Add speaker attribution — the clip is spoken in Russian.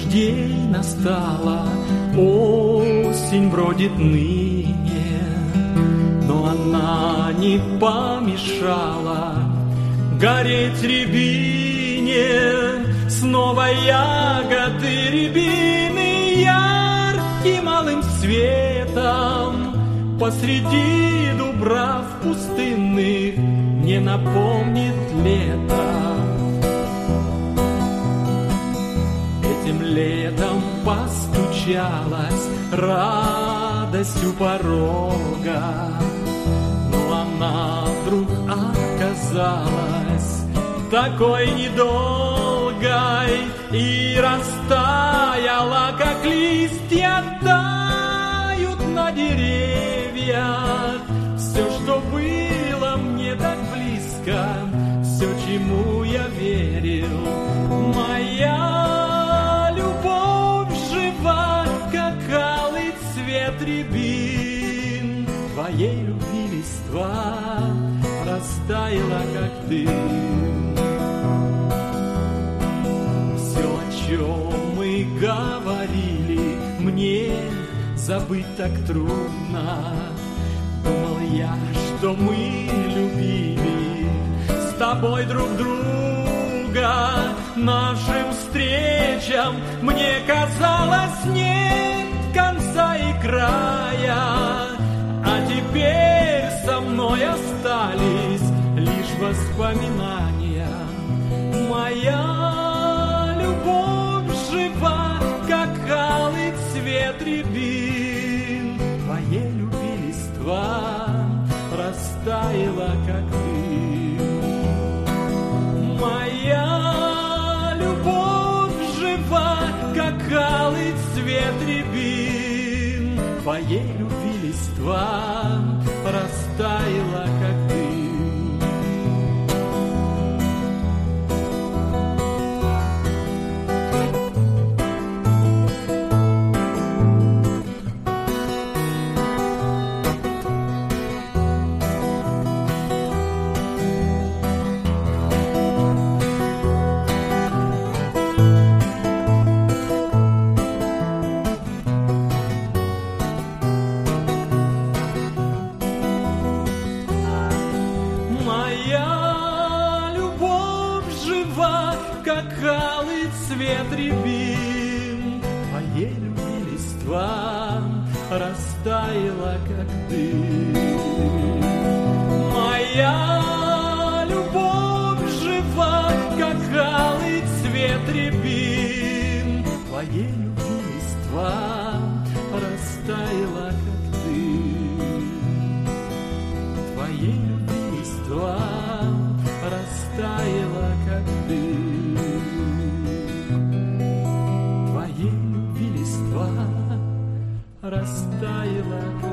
Speaker 1: дождей настала, осень бродит ныне, но она не помешала гореть рябине. Снова ягоды рябины ярким алым светом посреди дубрав пустынных не напомнит лето. Этим летом постучалась радость у порога, но она вдруг оказалась такой недолгой и растаяла, как листья тают на деревьях. Все, что было мне так близко, все, чему я верил, моя любовь жива, как алый цвет рябин. Твоей любви листва растаяла, как дым. Все, о чем мы говорили, мне забыть так трудно. Думал я, что мы любили с тобой друг друга. Нашим встречам мне казалось нет конца и края, а теперь со мной остались лишь воспоминания. Моя любовь жива, как алый цвет рябин. Твоей любви листва растаяла, как дым. Моя любовь жива, как алый цвет рябин. Твоей любви листва растаяла, как дым. Как алый цвет рябин, твоей любви листва растаяла, как дым. Моя любовь жива, как алый цвет рябин. Твоей любви листва растаяла, как дым. Твоей любви листва растаяла, как дым. Твоей любви листва растаяла,